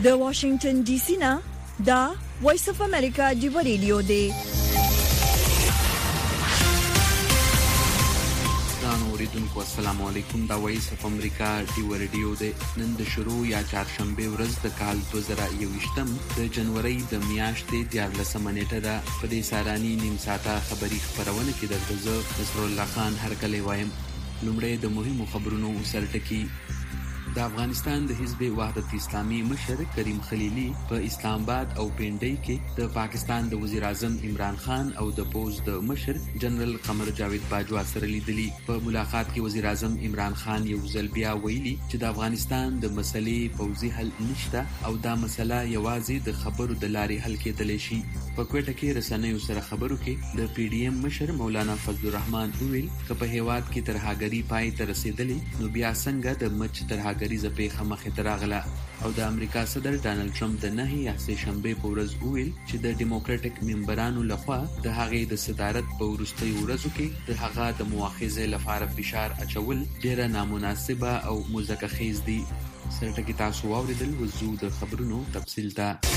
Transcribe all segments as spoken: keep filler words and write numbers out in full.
د واشنگټن ډي سي نه دا وایس اف امریکا دی ریډیو دی. اوریدونکو السلام علیکم. دا وایس اف امریکا دی ریډیو دی. نن د شروع یا چهارشنبه ورځ د کال دوه زره یوویشتم د جنوري د میاشتې دیارلسمه نیټه ده. په دې ساراني نیم ساعته خبري خبرونه کې درته زه نصر الله خان هرکلی وایم. لومړی د مهمو خبرونو سرټکی. د افغانستان د حزب وحدت اسلامي مشر کریم خلیلی په اسلام آباد او پنډۍ کې د پاکستان د وزیر اعظم عمران خان او د پوز د مشر جنرال قمر جاوید باجوا سره لیدلي. په ملاقات کې وزیر اعظم عمران خان یو ځل بیا ویلي چې د افغانستان د مسلې فوزي حل نشته او دا مسله یوازې د خبرو د لارې حل کېدلی شي. په کوټه کې رسنیو سره خبرو کې د پی ډی ایم مشر مولانا فضل الرحمن ویل چې په هیواد کې ترهګری پای ته رسیدلی نو بیا څنګه د مچ ترهګری زپېخه مخې ته راغله. او د امریکا صدر ډانلډ ټرمپ د نهي یا سه شنبه په ورځ ویل چې د ډیموکراټک ممبرانو لخوا د هغې د صدارت په وروستیو ورځو کې د هغه د مؤاخذې لپاره فشار اچول ډیره نامناسبه او مزکه خیز دي. سرټکی تاسو واوریدل. وزو د خبرونو تفصیل ته.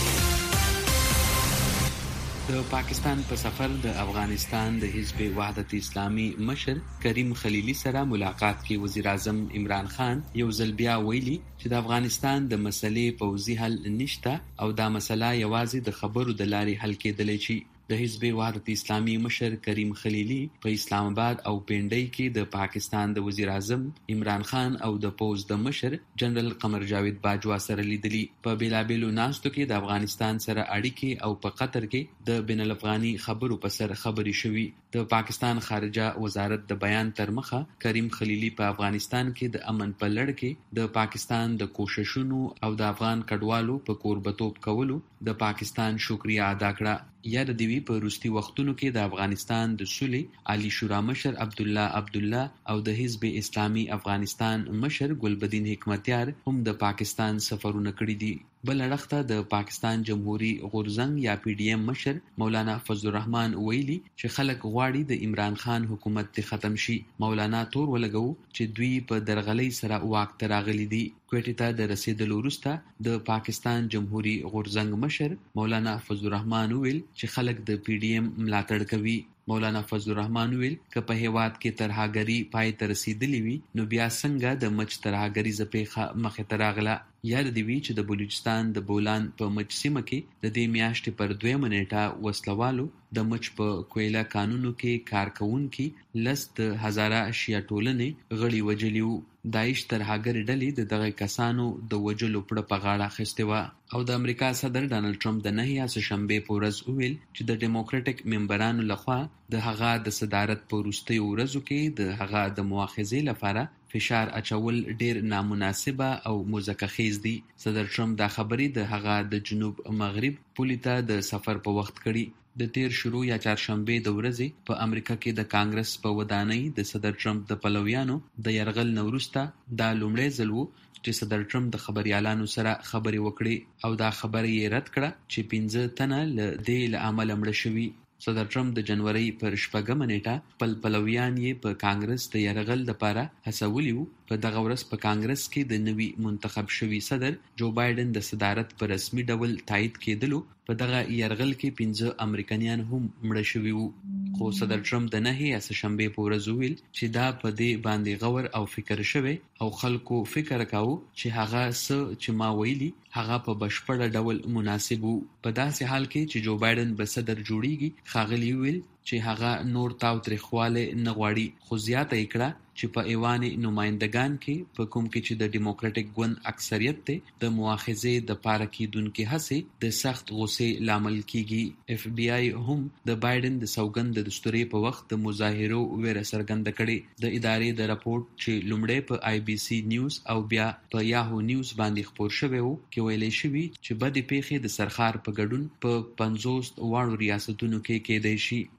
د پاکستان په سفر د افغانستان د حزب وحدت اسلامي مشر کریم خلیلی سره ملاقات کې وزیر اعظم عمران خان یو ځل بیا ویلي چې د افغانستان د مسلې فوزي حل نشته او دا مسله یوازې د خبرو د لارې حل کېدلی شي. د حزب وحدت اسلامي مشر کریم خلیلی په اسلام آباد او پنډۍ کې د پاکستان د وزیر اعظم عمران خان او د پوز د مشر جنرال قمر جاوید باجوا سره لیدلي. په بیلابیلو ناستو کې د افغانستان سره اړیکې او په قطر کې د بین الافغاني خبرو په سر خبرې شوي. د پاکستان خارجه وزارت د بیان تر مخه کریم خلیلی په افغانستان کې د امن په لړ کې د پاکستان د کوششونو او د افغان کډوالو په کوربتوب کولو د پاکستان شکریه ادا کړه. یاد دی وی په روستي وختونو کې د افغانستان د صلح عالی شورا مشر عبدالله عبدالله او د حزب اسلامي افغانستان مشر ګلبدین حکمتیار هم د پاکستان سفرونه کړي دي. بل اړخته د پاکستان جمهوریت غورځنګ یا پی ډی ایم مشر مولانا فضل الرحمن ویلي چې خلک غواړي د عمران خان حکومت ته ختم شي. مولانا تور ولګو چې دوی په درغلۍ سره واک ته راغلي دي. کوټې ته د رسیدلو وروسته د پاکستان جمهوریت غورځنګ مشر مولانا فضل الرحمن ویل چې خلک د پی ډی ایم ملاتړ کوي. مولانا فضل الرحمن ویل که په هیواد کې ترهګری پای ته رسیدلی وي نو بیا څنګه د مچ ترهګری زپېخه مخې ته راغله. یاد دی وی چې د بلوچستان د بولان په مچ سیمه کې د دې میاشتې پر دویمه نیټه وسلوالو د مچ په کویله قانونو کې کارکونکي لس د هزاره شیا ټولنې غړي وجلی وو. داعش ترهګر ډلې د دغه کسانو د وجلو پړه په غاړه اخیستې وه. او د امریکا صدر ډانلډ ټرمپ د نهي یا سه شنبه په ورځ ویل چې د ډیموکراټک ممبرانو لخوا د هغه د صدارت په وروستیو ورځو کې د هغه د مؤاخذې لپاره فشار اچول ډیر نامناسبه او مزکه خیز دي. صدر ټرمپ دا خبرې د هغه د جنوب مغرب پولې ته د سفر په وخت کړي. د تیر شروع یا چهارشنبه د ورځې په امریکا کې د کانګرس په ودانۍ د صدر ټرمپ د پلویانو د یرغل نه وروسته دا لومړی ځل و چې صدر ټرمپ د خبريالانو سره خبرې وکړي او دا خبره یې رد کړه چې پنځه تنه له دې له عمله مړه شوي. صدر ټرمپ د جنوري پر شپږمه نیټه خپل پلویان یې په کانګرس د یرغل لپاره هڅولي وو. په دغه ورځ په کانګرس کې د نوي منتخب شوي صدر جو بایدن د صدارت په رسمي ډول تایید کېدلو په دغه یرغل کې پنځه امریکایان هم مړه شوي وو. خو صدر ټرمپ د نهي یا سه شنبه په ورځ ویل چې دا په دې باندې غور او فکر شوی او خلکو فکر کاوه چې هغه څه چې ما ویلي هغه په بشپړ ډول مناسب وو. په داسې حال کې چې جو بایدن به صدر جوړیږي ښاغلي ویل چې هغه نور تاوتریخواله نه غواړي. خو زیاته یې کړه چې په ایوان نمائندگان کې په کوم کې چې د ډیموکراټک ګوند اکثریت ته د مؤاخذې د پاره کېدونکو هڅې د سخت غصې لامل کیږي. اف بی آی هم د بایدن د سوګند د دستوري په وخت د مظاهرو ویره څرګنده کړې. د ادارې د راپورټ چې لومړی په آی بي سي نیوز او بیا په یاهو نیوز باندې خپور شوی وو کې ویلې شوی چې بدې پیښې د سرخار په ګډون په پنځوس واړو ریاستونو کې کېدای شي.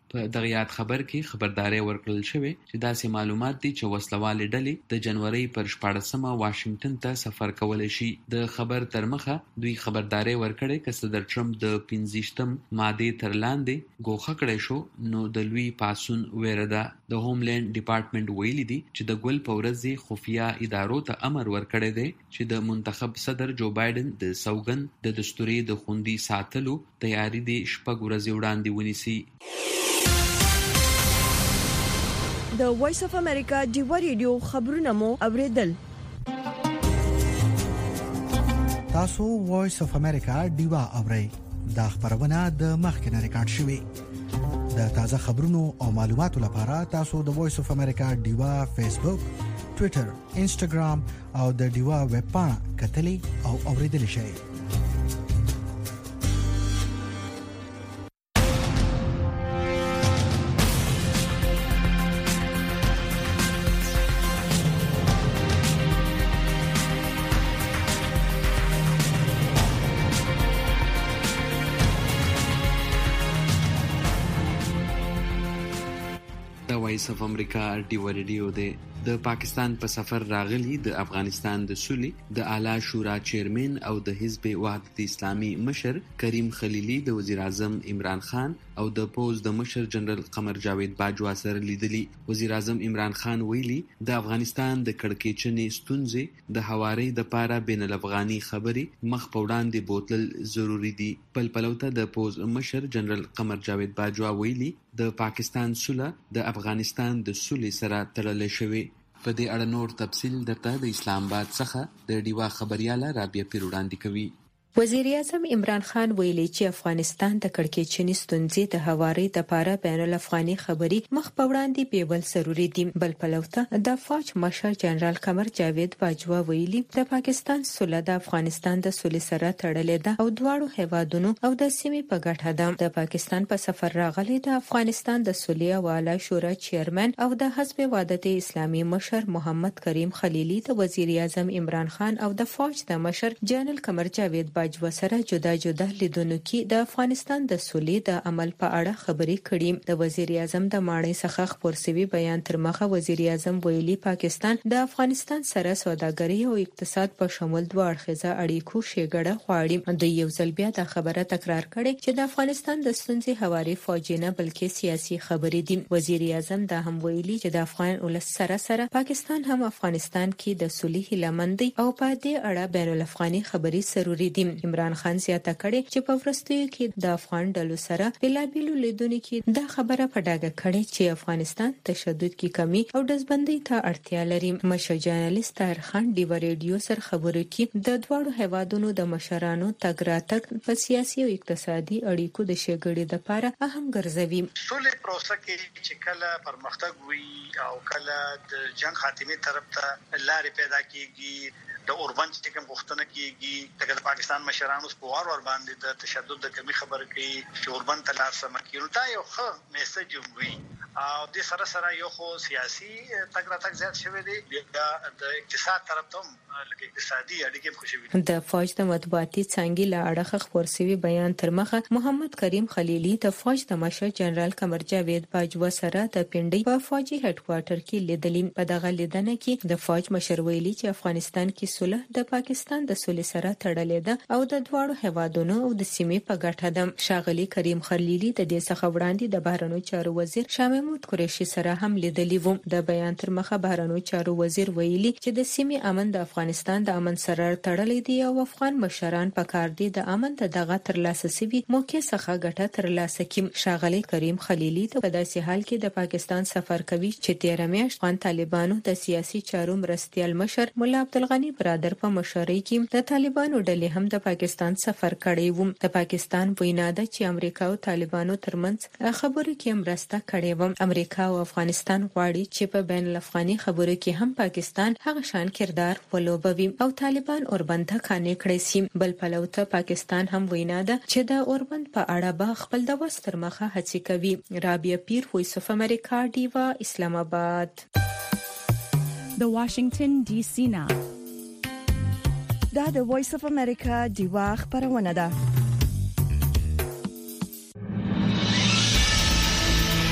په دغه یاد خبر کې خبرداري ورکړل شوې چې داسې معلومات دي چې وسلوالې ډلې د جنوري پر شپاړسمه واشنگټن ته سفر کولی شي. د خبر تر مخه دوی خبرداري ورکړې چې صدر ټرمپ د پنځویشتم ماده تر لاندې ګوښه کړی شو نو د لوی پاسون ویره ده. د هوملند ډپارټمنټ ویلي دي چې د ګل په ورځ خفیه ادارو ته امر ورکړی دی چې د منتخب صدر جو بایدن د سوګند د دستوري د خوندي ساتلو تیاری دی شپږ ورځې وړاندې ونیسي. د وایس اف امریکا ډیوا ریډیو خبرونه مو اوریدل. تاسو وایس اف امریکا ډیوا اورئ. دا خبرونه د مخکنه ریکارډ شوې. د تازه خبرونو او معلوماتو لپاره تاسو د وایس اف امریکا ډیوا فیسبوک، ټوئیټر، انسټاګرام او د ډیوا ویب پاڼه کتلې او اوریدل شئ. وایس اف امریکا ډیوا ریډیو دی. د پاکستان په سفر راغلي د افغانستان د سولې د اعلی شورا چیرمن او د حزب وحدت اسلامي مشر کریم خلیلی د وزیر اعظم عمران خان او د پوز د مشر جنرال قمر جاوید باجوا سره لیدلي. وزیر اعظم عمران خان ویلي د افغانستان د کړکېچنې ستونزې د هواري د پاره بین الافغاني خبري مخ په وړاندې بوتل ضروری دي. بل پلوته د پوز مشر جنرال قمر جاوید باجوا ویلي د پاکستان سوله د افغانستان د سولې سره تړلې شوی. په دې اړه نور تفصیل درته د اسلام آباد څخه د ډیوا خبرياله رابعه پیر وړاندې کوي. وزیر اعظم عمران خان ویلي چې افغانستان د کړکېچنې ستونزې د هواري د پاره بین الافغاني خبري مخ په وړاندې پیول ضروری دي. بل پلوته د فوج مشر جنرال قمر جاوید باجوا ویلي د پاکستان سوله د افغانستان د سولې سره تړلې ده او دواړو هیوادونو او د سیمې په ګټه ده. د پاکستان په سفر راغلي د افغانستان د سولې او اعلی شورا چیرمن او د حزب وحدت اسلامي مشر محمد کریم خلیلی د وزیر اعظم عمران خان او د فوج د مشر جنرال قمر جاوید باجوا سره جدا جدا لیدونو کې د افغانستان د سولې د عمل په اړه خبرې کړې. د وزیر اعظم د ماڼۍ څخه خبر شوی بیان تر مخه وزیر اعظم ویلي پاکستان د افغانستان سره سوداګري او اقتصاد په شمول دوه اړخیزه اړیکو شګړه غواړي. د یو ځل بیا د خبره تکرار کړي چې د افغانستان د ستونزې هواري فوجي نه بلکې سیاسي خبرې دي. وزیر اعظم دا هم ویلي چې د افغان ولس سره سره پاکستان هم افغانستان کې د سولې هیلمندي او په دې اړه بین الافغاني خبرې ضروری دي. عمران خان زیاته کړي چې په ورستیو کې د افغان ډلو سره بلابلو لیدونکو کې دا خبره په ډاګه کړي چې افغانستان تشدد کې کمی او دزبندۍ ته اړتیا لري. مشر جرنالست طاهر خان ډیوا ریډیو سره خبرو کې د دواړو هیوادونو د مشرانو تګ راتګ په سیاسي او اقتصادي اړیکو د شګړې لپاره اهم ګرځوي. سولې پروسه کې چې کله پرمختګ وي او کله د جنگ خاتمه طرف ته لارې پیدا کیږي د اوربان چې کوم غوښتنه کیږي د پاکستان مشرانو په وار ور باندې د تشدد د کمی خبر کوي چې اوربان تلار سم کیږي دا یو ښه میسج وي او د سره سره یو خو سیاسي تګ راتګ زیات شوی دی بیا د اقتصاد طرف ته لکه اقتصادي اړیکې خوشوي. د فوج د مطبوعاتي څنګه له اړخه خبر شوی بیان تر مخه محمد کریم خلیلی د فوج د مشر جنرال قمر جاوید باجوا سره د پنډي په فوجي هډ کوارټر کې لیدلې. په دغه لیدنه کې د فوج مشر ویلي چې افغانستان کې سوله د پاکستان د سولې سره تړلې ده او د دواړو هیوادونو او د سیمې په ګټه ده. ښاغلي کریم خلیلی د دې څخه وړاندې د بهرنیو چارو وزیر شاه محمود قریشي سره هم لیدلې وو. د بیان تر مخه بهرنیو چارو وزیر ویلي چې د سیمې امن د افغانستان د امن سره تړلې دي او افغان مشران په کار دي د امن د دغه ترلاسه سوي موقع څخه ګټه ترلاسه کړي. ښاغلي کریم خلیلی په داسې حال کې د پاکستان سفر کوي چې تیر میاشت افغان طالبانو د سیاسي چارو مرستيال مشر مولا عبدالغنی برادر په مشرۍ کې د طالبانو ډلې هم د پاکستان سفر کړی و. د پاکستان وینا ده چې امریکا او طالبانو ترمنځ خبرو کې مرسته کړې و. امریکا او افغانستان غواړي چې په بین الافغاني خبرو کې هم پاکستان هغه شان کردار ولوبوي او طالبان اوربند کانې کړی سي. بل پلوته پاکستان هم وینا ده چې د اوربند په اړه به خپل د وستر مخه هڅې کوي. رابعه پیر، وایس اف امریکا، ډیوا، اسلام آباد. د واشنگټن ډي سي نه دا د وایس اف امریکا ډیوا خبرونه ده.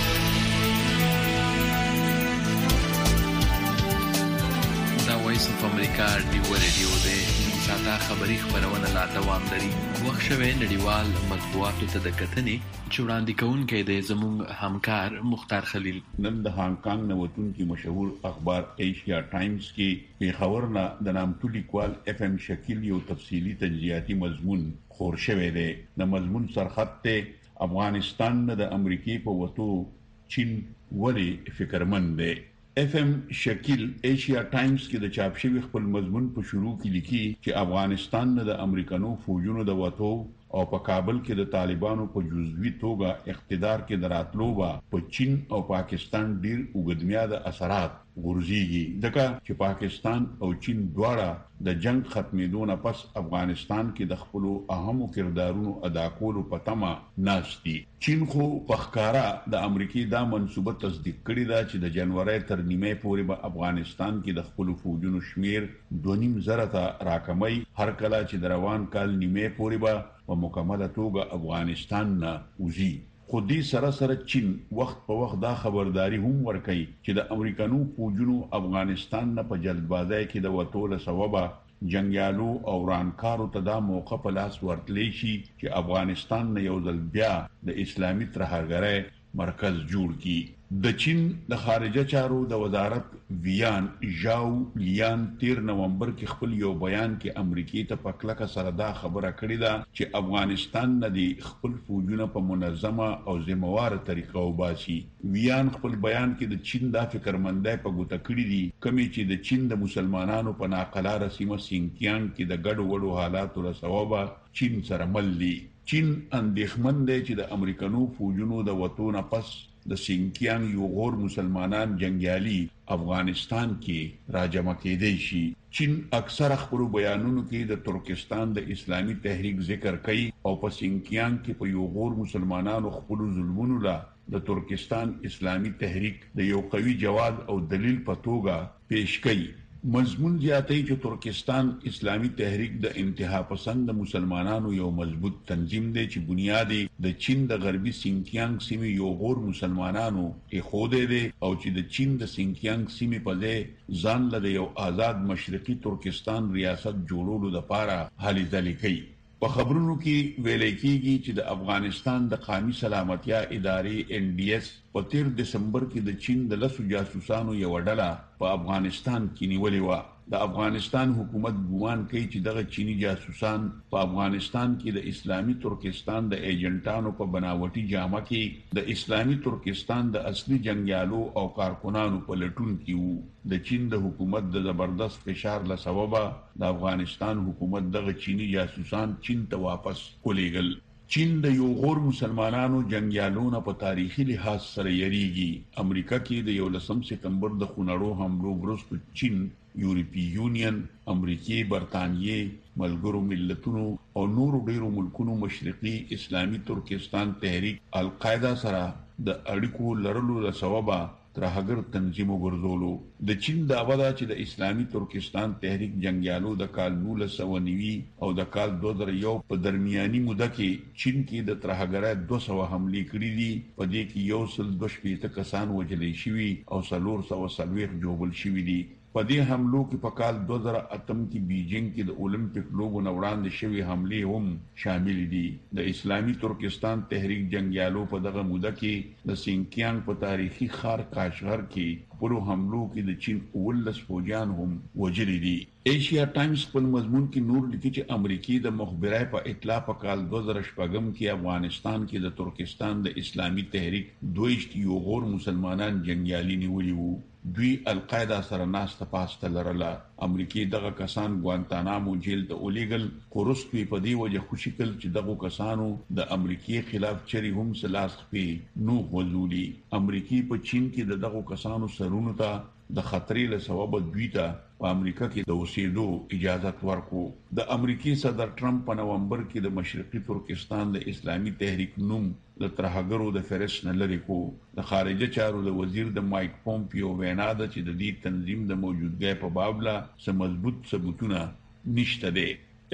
امریکا ډیو ریډیو د نیم ساعته خبری خبرونه لا دوام لري. وخت شوه نړیوال مطبوعاتو ته د کتنې چې وړاندې کوونکی د زموږ همکار مختار خلیل. نن د هانګ کانګ نوتون کې مشهور اخبار ایشیا ټایمز کې پیښور نه د نامتو لیکوال اف ام شکیل یو تفصیلی تجزیاتی مضمون خور شوی دی. د مضمون سرخط ته افغانستان د امریکای په وټو چین ولی فکرمند دی. اف ام شکیل ایشیا ټایمز کې د چاپ شوی خپل مضمون په شروع کې لیکي چې افغانستان د امریکانو فوجونو د وټو او په کابل کې د طالبانو په جزوي توګه اقتدار کې دراتلو با په چین او پاکستان ډیر وګدمیاده اثرات ورزيږي. ځکه چې پاکستان او چین دواړه د جنگ ختمېدو نه پس افغانستان کې د خپل اهمو کردارونو ادا کولو په تمه ناشتي. چین خو په ښکارا د امریکای دا منسوبه تصدیق کړې ده چې د جنوري تر نیمه پورې به افغانستان کې د خپل فوجونو شمیر دوه نیم زره ته راکمي. هر کله چې د روان کال نیمه پورې به په مکمله توګه افغانستان نه وځي. خو دې سره سره چین وخت په وخت دا خبرداري هم ورکړي چې د امریکانو فوجونو افغانستان نه په جلدبازۍ کې د وټول سبب جنگیالو او رانکارو ته دا موقع په لاس ورتلی شي چې افغانستان نه یو ځل بیا د اسلامي ترهګرۍ مرکز جوړ کړي. د چین د خارجه چارو د وزارت ویان ژاو لیان تیر نومبر کې خپل یو بیان کې امریکای ته پکلکه سره دا خبره کړې ده چې افغانستان نه دی خپل فوجونه په منظمه او ذمہوار طریقه وباسي. ویان خپل بیان کې د چین د فکرمندۍ په ګوته کړې دي کمی چې د چین د مسلمانانو په ناقلاره سیمه سینکیانګ کې د ګډو وډو حالاتو له سببه چین سره مل دي. چین اندېښمن دی چې د امریکانو فوجونو د وټو نه پس د سینکیانګ یو غور مسلمانان جنگیالي افغانستان کې راجمع کېدای شي. چین اکثر خپل بیانونو کې د ترکستان د اسلامي تحریک ذکر کوي او په سینکیانګ کې په یو غور مسلمانانو خپل ظلمونو لا د ترکستان اسلامي تحریک د یو قوي جواب او دلیل په توګه پیش کوي. مضمون زیاتې چې ترکستان اسلامي تحریک د انتها پسند مسلمانانو یو مضبوط تنظیم دی چې بنیادی د چین د غربي سینکیانګ سیمې یو غور مسلمانانو یې خوده دي او چې د چین د سینکیانګ سیمې په ځای ځان له یو آزاد مشرقي ترکستان ریاست جوړولو لپاره هلې ځلې کوي. په خبرونو کې ویل کېږي چې د افغانستان د قومي سلامتیا ادارې ان ډي اس په تیر دسمبر کې د چین د لسو جاسوسانو یو ډله په افغانستان کې نیولې و. د افغانستان حکومت ګومان کوي چې دغه چینی جاسوسان په افغانستان کې د اسلامي ترکستان د ایجنټانو په بناوټي جامه کې د اسلامي ترکستان د اصلي جنگیالو او کارکونانو په لټون کې وو. د چین د حکومت د زبردست فشار له سببه د افغانستان حکومت دغه چینی جاسوسان چین ته واپس ولېږل. چین د یو غور مسلمانانو جنگیالونو په تاریخي لحاظ سره یریږي. امریکا کې د یولسم سپتمبر د خونړو حملو وروسته چین یورپی یونین، امریکای، برتانیې، ملګرو ملتونو او نورو ډیرو ملکونو مشرقي اسلامي ترکستان تحریک القاعده سره د اړیکو لرلو له سببه ترهګر تنظیم وګرځولو. د چین دعوا ده چې د اسلامي ترکستان تحریک جنگیالو د کال نولس سوه نوي او د کال دوه زره یو په درمیاني موده کې چین کې د ترهګرۍ دوه سوه حملې کړې دي. په دې کې یو سل دوه شپېته کسان وژل شوي او څلور سوه څلوېښت ژوبل شوي دي. په دې حملو کې په کال دوه زره اتم کې بیجینګ کې د اولمپیک لوبو نه وړاندې شوی حملې هم شامل دي. د اسلامي ترکستان تحریک جنگیالو په دغه موده کې د سینکیانګ په تاریخي ښار کاشغر کې په حملو کې د چین ولس فوجیان هم وژلي دي. ایشیا ټایمز په مضمون کې نور لیکي چې امریکای د مخبرای په اطلاع په کال دوه زره شپږم کې افغانستان کې د ترکستان د اسلامي تحریک دویشت یو غور مسلمانان جنگیالي نیولي وو. دوی القاعده سره ناسته پاسته لرله. امریکای دغه کسان ګوانتانامو جیل ته اولیګل. کورستوی په دی وجه خوشی کل چې دغه کسانو د امریکای خلاف چری هم سلاس خپي نو وزولي. امریکای په چین کې دغه کسانو سرونو ته د خطرې له سبب دوی ته په امریکا کې د اوسېدو اجازه ورکو. د امریکای صدر ټرمپ په نومبر کې د مشرقي ترکستان د اسلامي تحریک نوم د ترهګرو د فهرست نه لري کو. د خارجه چارو د وزیر د مایک پومپیو وینا ده چې د دې تنظیم د موجودګۍ په باب لا سم مضبوط ثبوتونه نشته دي.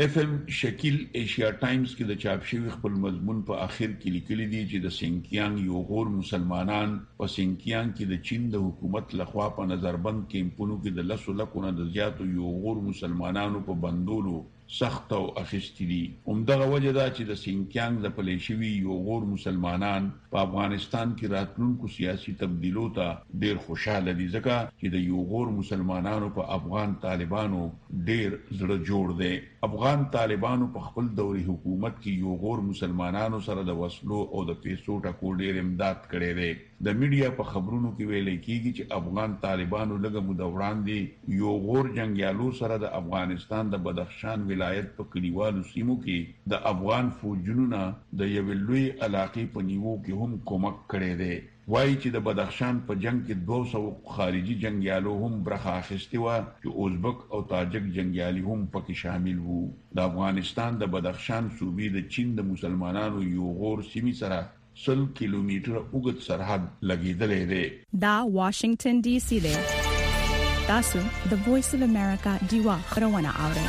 اف ام شکیل ایشیا ټایمز کې د چاپ شوی خپل مضمون په اخر کې لیکلي دي چې د سینکیانګ یو غور مسلمانان په سینکیانګ کې د چین د حکومت لخوا په نظربند کیمپونو کې د لسو لکونه د زیاتو یو غور مسلمانانو په بندولو سخت او اخیستلی همدغه وجه دا چې د سینکیانګ د پلیشوي یو غور مسلمانان په افغانستان کې راتلونکو سیاسي تبدیلو ته ډیر خوشاله دي ځکه چې د یو غور مسلمانانو په افغان طالبانو ډیر زړه جوړ دي. افغان طالبانو په خپل دوري حکومت کې یو غور مسلمانانو سره د وسلو او د پیسو ټکو ډیر امداد کړي دي. د میډیا په خبرونو کې ویل کېږي چې افغان طالبانو لږه موده وړاندې یو غور جنگیالو سره د افغانستان د بدخشان ولایت په کلیوالو سیمو کې د افغان فوجونو نه د یو لوی علاقې په نیوو کې هم کومک کړي دي. وایي چې د بدخشان په جنگ کې دوه سوه خارجي جنگیالو هم برخه اخیستې و چې ازبک او تاجک جنگیالي هم پکې شامل وو. د افغانستان د بدخشان صوبې د چین د مسلمانانو یو غور سیمې سره سل کیلومتر اوږد سرحد لګیدلې دی. دا واشنگټن ډي سي دی. تاسو د وایس اف امریکا دیوا خبرونه اورئ.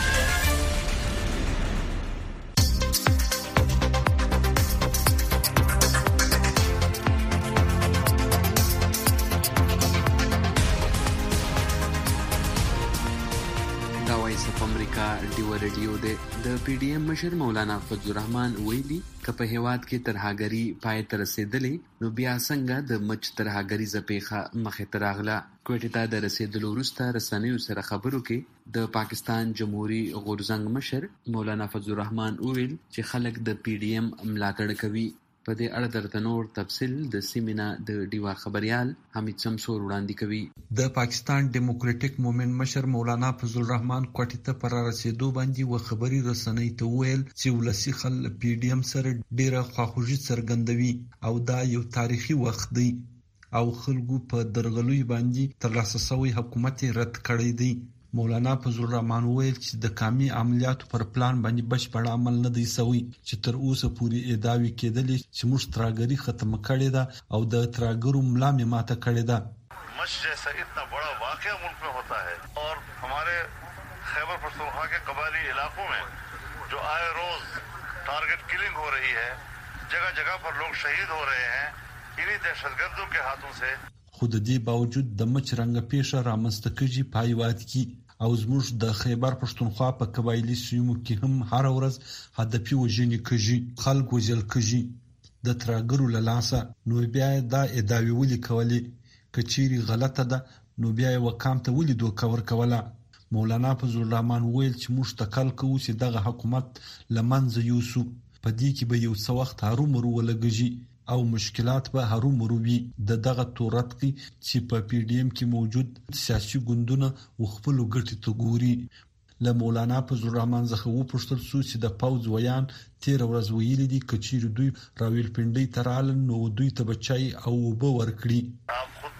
ډیو رادیو د پی ډی ایم مشر مولانا فضل الرحمن ویلي که په هیواد کې ترهګری پای ته رسیدلې نو بیا څنګه د مچ ترهګری زپیخه مخه تراغله. کوټه ته د رسیدلو وروسته رسنیو سره خبرو کې د پاکستان جمهوریت غورزنګ مشر مولانا فضل الرحمن ویل چې خلک د پی ډی ایم ملاتړ کوي. په دې اړه درته نور تفصیل د سیمینا د ډیوا خبريال حمید سمسور وړاندې کوي. د پاکستان ډیموکراټک موومېنټ مشر مولانا فضل الرحمن کوټې ته پر رسیدو باندې و خبري رسنۍ ته ویل چې ولسی خل پی ډی ایم سره ډیره خواخوږي څرګندوي او دا یو تاریخي وخت دی او خلکو په درغلوي باندې ترلاسه شوی حکومت رد کړی دی. مولانا فضل الرحمن ویل چې د کامي عملیاتو پر پلان باندې بشپړ عمل نه دی شوی چې تر اوسه پورې ادعاوی کېدلې چې موږ ترهګری ختم کړی دا او د ترهګرو ملا می ماته کړی دا. مش جیسا اتنا بڑا واقعہ ملک میں ہوتا ہے اور ہمارے خیبر پختونخوا کے قبائلی علاقوں میں جو آئے روز ٹارگٹ کلنگ ہو رہی ہے, جگہ جگہ پر لوگ شہید ہو رہے ہیں انہی دہشت گردوں کے ہاتھوں سے. خود دې باوجود د مچ رنګ پیښه رامنځته کیږي پایوات کی او زموږ د خیبر پښتونخوا په قبایلی سیمو کې هم هر ورځ هدفي وژنې کیږي, خلک وژل کیږي د ترهګرو له لاسه. نو بیا دا ادعاوی ولي کولې کچيري غلطه ده نو بیا وکام ته ولي دوه کور کوله. مولانا فضل الرحمن ویل چې موږ تکل کوو چې دغه حکومت لمنځه یوسو په دې کې به یو څه وخت هرومرو ولګږي او مشکلات به هرومرو وي. د دغه تورت کې چې په پی ډی ایم کې موجود سیاسي ګوندونه وخپلو ګټې ته ګوري. له مولانا فضل الرحمن څخه وپوښتل شو چې د پوځ ویان تیر ورځ ویلي دي کچیر دوی راویلپنډۍ ترال نو دوی ته بچای او وب ورکړي. آپ خود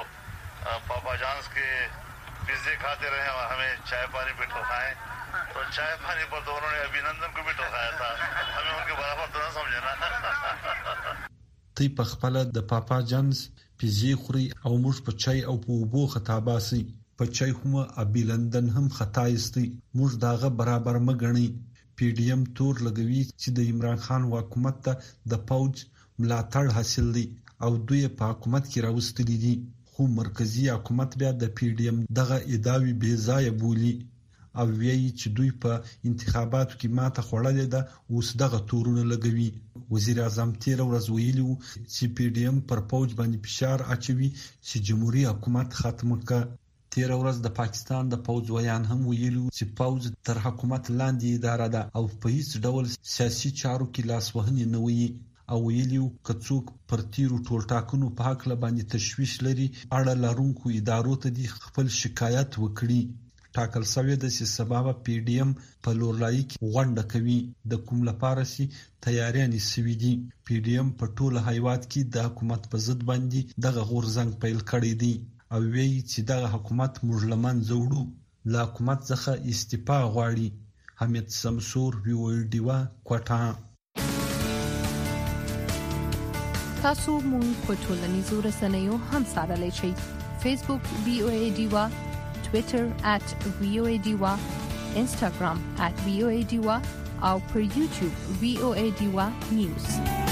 تو پاپا جانس کے پیزے کھاتے رہے اور ہمیں چائے پانی پہ ٹھوکائیں تو چائے پانی پر تو انہوں نے ابھینندن کو بھی ٹھوکایا تھا, ہمیں ان کے برابر تو نہ سمجھے نا. تی په خپل د پاپا جانس پیزې خوري او موږ په چای او په وبو خطا باسي. په چای هم ابي لندن هم خطا ایستي, موږ داغه برابر مګنی. پی ډی ایم تور لګوي چې د عمران خان حکومت ته د پوج ملاتړ حاصل دي او دوی په حکومت کې راوستلي دي, خو مرکزی حکومت بیا د پی ډی ایم دغه ادعاوی بې ځای بولی او ویي چې دوی په انتخاباتو کې ماته خوړلې ده اوس دغه تورونه لګوي. وزیر اعظم تیر ورځ ویلي چې پی ډی ایم پر پوج باندې فشار اچوي چې جمهوریت حکومت ختم کړي. تیر ورځ د پاکستان د پوج ویان هم ویلي چې پوج تر حکومت لاندې اداره ده او په هیڅ ډول سیاسي چارو کې لاس وهنې نه وي او ویلي که څوک پر تیرو ټولټاکنو په حق باندې تشویش لري اړه لرونکو ادارو ته د خپل شکایت وکړي. ټاکل شوی د سبب پی ډی ایم په لورلای کې غونډه کوي د کوم لپاره سي تیاری نسوي دي. پی ډی ایم په ټوله هیواد کې د حکومت په ضد باندې دغه غورځنګ پیل کړی دی او ویي چې دغه حکومت موږ لمن زوړو له حکومت څخه استعفا غواړي. حمید سمسور ویو ډیوا کوټه. تاسو مونږ په ټولنیزو رسنیو هم سره لچی فیسبوک وی او ای ډیوا, Twitter at V O A Diwa, انسټاګرام at v o a diva او پر یوټیوب v o a diva news.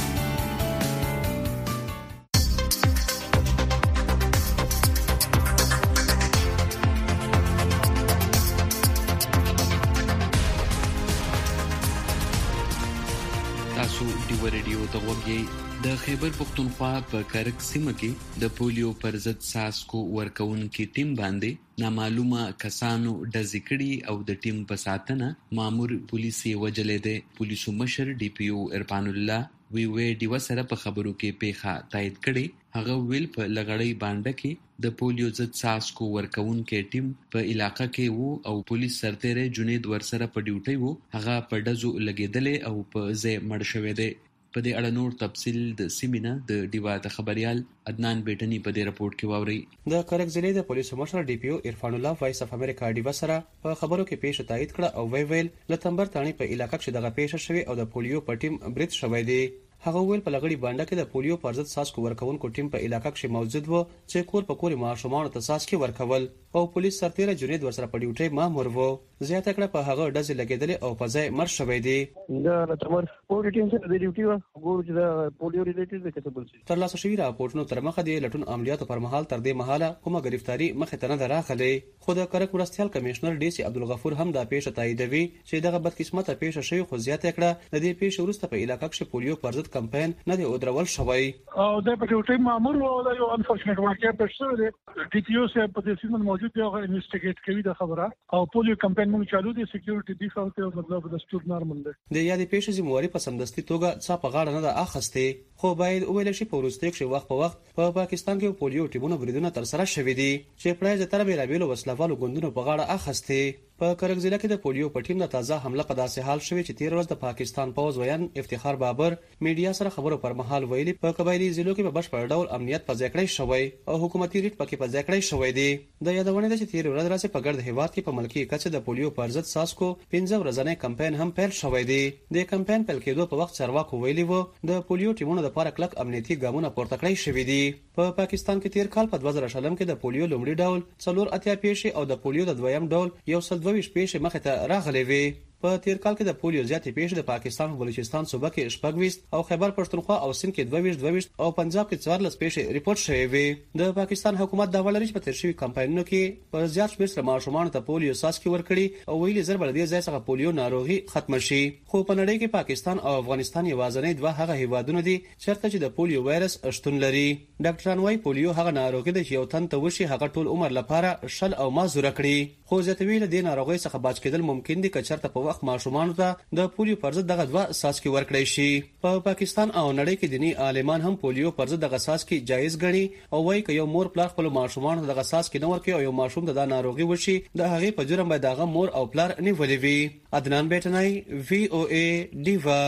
تاسو ډیو ریډیو ته وګورئ. د خیبر پختونخوا په کرک سیمه کې د پولیو پر ضد څاڅکو ورکوونکي ټیم باندې نامعلومه کسانو ډزې کړي او د ټیم په ساتنه مامور پولیس یې وجلې ده. پولیسو مشر ډي پی او ارفان الله وی وی ډیو سره په خبرو کې پیښه تایید کړي. هغه ویل په لغړی باندې کې د پولیو ضد څاڅکو ورکوونکي ټیم په علاقه کې وو او پولیس سرتیری جنید ورسره په ډیوټي وو. هغه په ډزو لګیدلې او په ځای مړ شوی دی. په دې اړه نور تفصیل د سیمینه د ډیوا د خبريال عدنان بیٹنی په دې رپورت کې واوري. د کرک ضلع د پولیسو مشر ډي پی او ارفان الله وایس اف امریکا ډیوا سره په خبرو کې پیښه تایید کړه او وی ویل لتمبر تانی په علاقې کې دغه پیښه شوې او د پولیو په ټیم برید شوی دی. هغه ویل په لغړی باندې کې د پولیو پر ضد څاڅکو ورکوونکو ټیم په علاقې کې موجود و چې کور په کور ماشومان ته څاڅکي ورکول او پولیس سرتیری جنید ورسره په ډیوټي مامور وو. زیاته کړه په هغه ډزې لګیدلې او په ځای مر شوی دی. دا لتمر پولیو ټیم سره د ډیوټي و ګورو چې دا پولیو ریلیټډ د کتابل شي. تر لاسه شوی راپورټونو تر مخه دی لټون عملیاتو پر مهال تر دې مهاله کومه گرفتاری مخه ته نه راغلي. خو د کرک ورستیال کمشنر ډي سي عبدالغفور هم دا پیښه تاییدوي چې دغه بدقسمته پیښه شوی. خو زیاته کړه د دې پیښې وروسته په علاقې کې پولیو پر ضد کمپاین نه دی ودرول شوی او د پټوټي مامور او د یو انفورچنټ واقعیا په شوه دی. ډي پی او سره په دې سیمه موجود دی او انویسټیګیټ کوي د خبره او پولیو کمپاین مو چالو دی. سکیورټي دی فالټ او مطلب د سټور نارمل دی. د یادې پیښې ذمہواری په سمدستي توګه څا په غاړه نه ده اخسته. خو باید ویل شي په وروستي کې وخت په وخت په پاکستان کې پولیو ټیمونو بریدونه تر سره شوې دي چې پرای د تربیه لابیلو وسلوالو ګوندونو په غاړه اخسته. په کرک ضلع کې د پولیو په ټیم د تازه حمله په داسې حال شوې چې تیر ورځ د پاکستان پوز ویان افتخار بابر میډیا سره خبرو پر مهال ویلي په قبایلی ضلعو کې په بشپړ ډول امنیت په ځای کړی شوی او حکومتي ریټ پکې په ځای کړی شوی دی. د یادونه ده چې تیر ورځ راځي په ګرد هیواد کې په ملکی کچه د پولیو پر ضد څاڅکو پنځه ورځنی کمپاین هم پیل شوی دی. د کمپاین پیل کېدو په وخت چارواکو ویلي وو د پولیو ټیمونو لپاره کلک امنیتي ګامونه پورته کړی شوی دي. په پاکستان کې تیر کال په دوه زره شلم کې د پولیو لومړي ډول څلور اتیا پیښې او د پولیو د دویم ډول یو سل دوه ویشت پیښې مخه ته راغلي وي. په تیر کال کې د پولیو زیاتې پیښې د پاکستان بلوچستان صوبه کې شپږ ویشت او خیبر پښتونخوا او سند کې دوه ویشت دوه ویشت او پنجاب کې څوارلس پیښې ریپورت شوې وي. د پاکستان حکومت دا ولري چې په تیر شوي کمپاینونو کې په زیات شمېر سره ماشومان ته پولیو څاڅکي ورکړي او ویلي زر بل دې ځای څخه پولیو ناروغي ختم شي. خو په نړۍ کې پاکستان او افغانستان یوازینی دوه هغه هیوادونه دي چیرته چې د پولیو وایرس شتون لري. ډاکټران وايي پولیو هغه ناروغي ده چې یو تن ته وشي هغه ټول عمر لپاره شل او ما زوره کړي. خو زیاتوي له دې ناروغي څخه بچ کېدل ممکن دي که چېرته په وخت ماشومان ته د پولیو پر ضد دغه دوه څاڅکي ورکړی شي. په پا پاکستان او نړۍ کې دینی عالمان هم پولیو پر ضد دغه څاڅکي جایز ګڼي او وايي که یو مور پلار خپل ماشومان دغه څاڅکي نه ورکړي او یو ماشوم ته د ناروغي وشي د هغې په جرم باید هغه مور او پلار نیولې وي. عدنان بیٹنای وی او ای ډیوا.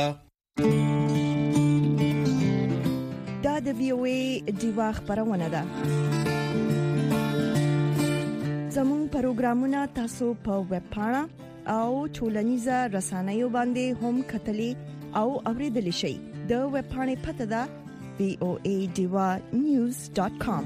دا د وی او ای ډیوا خبرونه ده. زموږ پروګرامونه تاسو په ویب پاڼه او ټولنیزه رسنیو باندې هم کتلی او اوریدلی شئ. د ویب پاڼې پته ده v o a diva news dot com.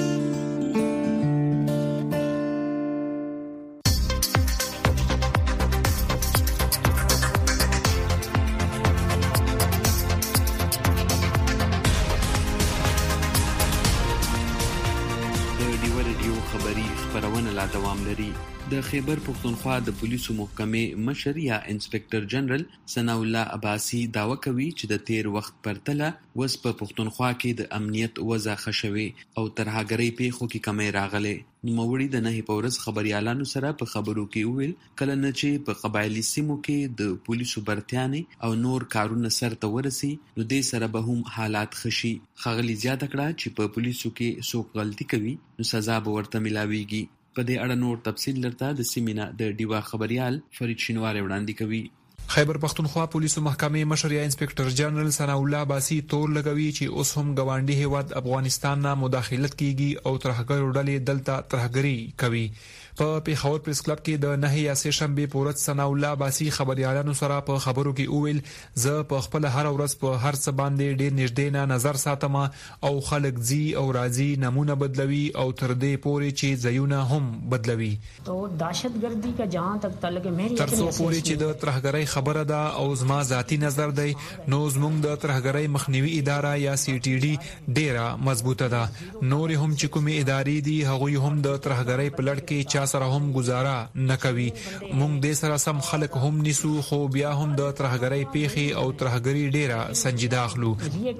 دوام لري. د خیبر پختونخوا د پولیسو محکمې مشر یا انسپکټر جنرال ثنا الله عباسی داوا کوي چې د تیر وخت پرتله وس په پختونخوا کې د امنیت وضع خښوي او ترهګرۍ پیښو کې کمی راغلي. نوموړي د نه په ورځ خبريالانو سره په خبرو کې ویل کله نه چې په قبایلی سیمو کې د پولیسو برتیانې او نور کارونه سرته ورسي نو دې سره به هم حالات خشي. خغلی زیاته کړه چې په پولیسو کې څوک غلطي کوي نو سزا به ورته ملاويږي. په دې اړه نور تفصیل لرته د سیمینه د ډیوا خبريال فرید شینوار وړاندې کوي. خیبر پختونخوا پولیسو محکمې مشر یا انسپکټر جنرال ثنا الله باسی تور لګوي چې اوس هم ګاونډي هیواد افغانستان نه مداخلت کیږي او ترهګر ډلې دلته ترهګری کوي. په پیښور پریس کلب کې د نه یا سه شنبه پورت ثنا الله باسی خبريالانو سره په خبرو کې اویل زه په خپل هر ورځ په هر څه باندې ډېر نږدې نه نظر ساتم او خلک زی او راضي نمونه بدلوي او تر دې پورې چې زيونه هم بدلوي. تو دهشتګردي کا جهان تک تعلق ہے مهر تر څو پورې چې د ترهګرۍ خبره ده او زما ذاتی نظر دی نو زموږ د ترهګرۍ مخنیوي اداره یا سی ټي ډي ډیره مضبوطه ده. نور هم چې کومې ادارې دي هغه هم د ترهګرۍ په لړ کې سره هم گزاره نکوي. مونږ د سره سم خلک هم نسو خو بیا هم د ترهګرۍ پیخي او ترهګری ډیره سنجیده اخلو.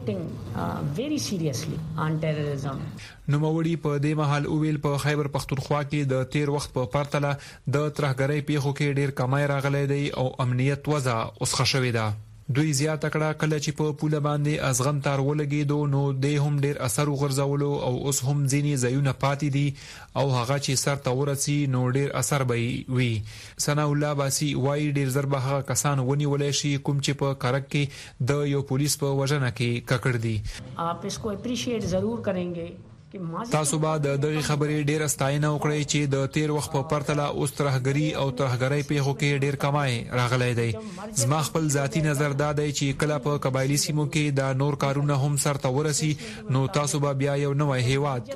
ویری سیریسلی آن ټیرریزم. نو موري په دې محل اویل په خیبر پختونخوا کې د تیر وخت په پرتله د ترهګرۍ پیخو کې ډیر کمای راغلی دی او امنیت وضع اوس ښه شوې ده. دوی زیاته کړه کله چې په پوله باندې ازغم تار ولګیدو نو د هم ډیر اثر وغورځولو او اوس هم ځینی زيونه پاتې دي او هغه چې سر ته ورسي نو ډیر اثر به وي. ثنا الله باسی وای ډیر زر به کسان ونیولای شي کوم چې په کارک کې د یو پولیس په وژنه کې ککړ دي. آپ اس کو اپریشیټ ضرور کریں گے. تاسو به د دغه خبرې ډیر ستاینه وکړئ چې د تیر وخت په پرتله اوس ترهګری او ترهګرۍ پیښو کې ډیر کمای راغلی دی. زما خپل ذاتی نظر دا دی چې کله په قبایلی سیمو کې دا نور کارونه هم سر ته ورسي نو تاسو به بیا یو نوې هیواد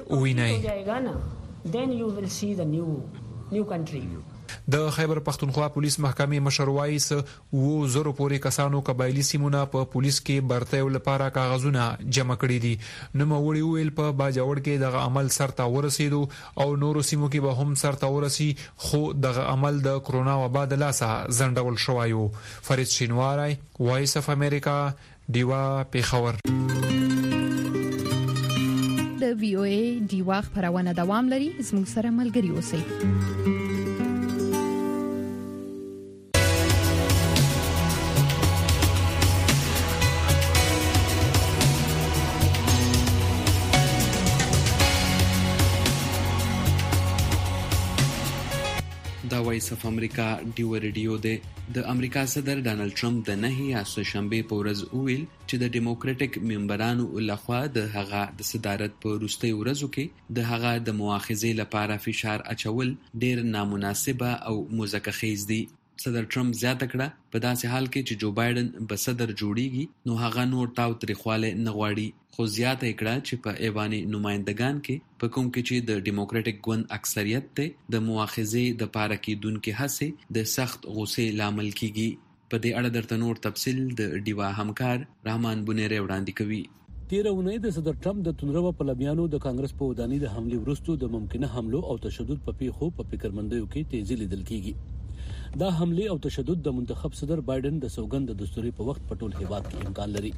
ووینئ. then you will see the new new country. د خیبر پختونخوا پولیس محکمې مشر وایي وو زرو پورې کسانو قبایلی سیمونه په پولیس کې برتیو لپاره کاغذونه جمع کړي دي. نو موري ویل په باجوړ کې دغه عمل سر ته ورسېدو او نورو سیمو کې به هم سر ته ورسي خو دغه عمل د کرونا وبا د لاسه زندول شوایو. فرید شینواری وایس اف امریکا دیوا پیښور. د وی او ای دیوا خبرونه دوام لري زموږ سره ملګري اوسئ. دا وایس اف امریکا ډیو ریډیو دی. د امریکا صدر ډانلډ ټرمپ د نه یا سه شنبه په ورځ وویل چې د ډیموکراټک ممبرانو لخوا د هغه د صدارت په وروستي ورځو کې د هغه د مؤاخذې لپاره فشار اچول ډیر نامناسبه او مزکخیز دي. صدر ټرمپ زیاته کړه په داسې حال کې چې جو بایدن به صدر جوړیږي نو هغه نور تاو تریخواله نه غواړي. خو زیاته کړه چې په ایواني نمائندگان کې په کوم کې چې د ډیموکراټک ګوند اکثریت ته د مؤاخذې د پاره کېدونکو هڅې د سخت غوسې لامل کیږي. په دې اړه درته نور تفصیل د ډیوا همکار رحمان بونیره وړاندې کوي. تیر اونۍ د صدر ټرمپ د تندرو پلویانو د کانګرس په ودانۍ د حمله وروسته د ممکنه حملو او تشدد په پیښو په فکرمندیو کې تیزی لیدل کیږي. دا حمله او تشدد د منتخب صدر بایدن د سوګند د دستوري په وخت په ټول هیواد کې امکان لري.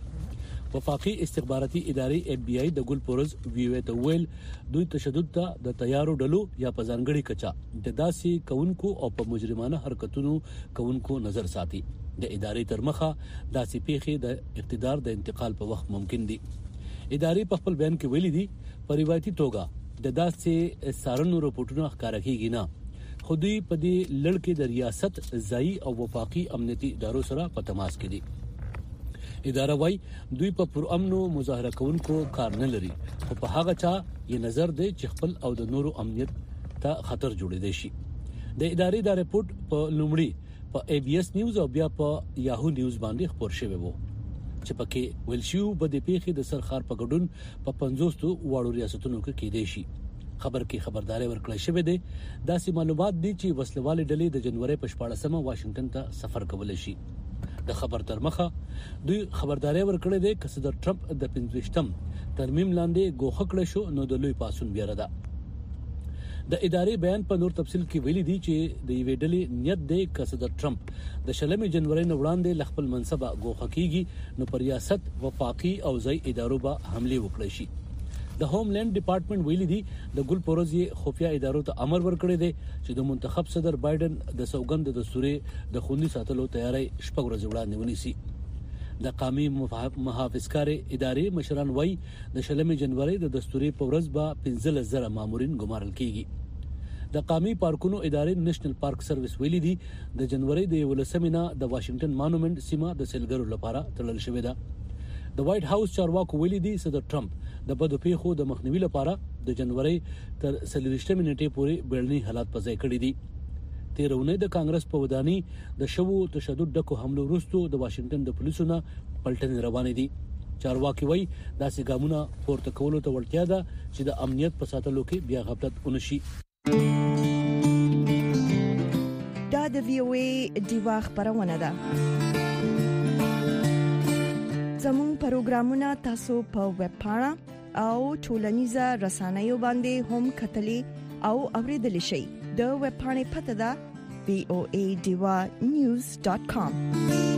وفاقي استخباراتي ادارې اف بي آی د ګل پورز ویو ته ویل دوی تشدد ته د تیارو ډلو یا په ځانګړي کچا د داسې کونکو او په مجرمانه حرکتونو کونکو نظر ساتي. د ادارې تر مخه داسې پیښې د اقتدار د انتقال په وخت ممکن دي. ادارې په خپل بیان کې ویلي دي په روایتي توګه د داسې سارنو رپورټونو ښکارا کیږي نه خو دوی په دې لړ کې د ریاست ځایي او وفاقي امنیتي ادارو سره په تماس کې دي. اداره وايي دوی په پرامنو مظاهره کوونکو کار نه لري خو په هغه چا یې نظر دی چې خپل او د نورو امنیت ته خطر جوړېدای شي. د ادارې دا رپورت په لومړی په ای بي اس نیوز او بیا په یاهو نیوز باندې خبر شوی وو چې پکې ویل شو په دې پیښې د سرخار په ګډون په پنځوس واړو ریاستونو کې کېدای شي. خبر کې خبرداري ورکړل شوې ده. داسې معلومات دي چې وسلواله ډلې د جنوري په شپاړسمه واشنگټن ته سفر کولای شي. د خبر تر مخه دوی خبرداري ورکړې ده چې صدر ټرمپ د پنځوستم ترمیم لاندې ګوښه کړ شو نو د لوی پاسون بیا ده. د ادارې بیان په نور تفصیل کې ویلي دي چې د یوې ډلې نیت دی چې صدر ټرمپ د شلمې جنوري نه وړاندې خپل منصب ګوښه کیږي نو پر ریاست وفاقي او ځای ادارو به حمله وکړي شي. د هوم لینډ ډپارټمنټ ویلي دي د ګل پروزي خفیا ادارو ته امر ورکړی دی چې د منتخب صدر بایدن د سوګند د دستوري د خوندي ساتلو تیاری شپږ ورځې وړاندې ونیسي. د قومي محافظکار ادارې مشران وایي د شلمې جنوري د دستوري په ورځ به پنځه زره مامورین ګمارل کیږي. د قومي پارکونو ادارې نېشنل پارک سرویس ویلي دي د جنوري د ولسمې نه د واشنگټن مانومنت سیمه د سیلګرو لپاره تړل شوې ده. د وایټ هاوس چارواکو ویلي دي صدر ټرمپ د بدو پیښو د مخنیوي لپاره د جنوري تر څلوېښتمې نیټې پورې بیړني حالات په ځای کړي دي. تیرونه د کانګرس په ودانۍ د شوو تشدد ډکو حملو وروسته د واشنگټن د پولیسو نه پلټنې روانې دي. چارواکي وایي داسې ګامونه پورته کولو ته وړتیا ده چې د امنیت په ساتلو کې بیا غفلت ونشي. دا د وی او ای دیوا خبرونه ده. زموږ پروګرامونه تاسو په ویب پاڼه او ټولنیزه رسنیو باندې هم کتلې او اوریدلې شئ. د ویب پاڼې پته ده وی او ای دیوا نیوز ډاټ کام.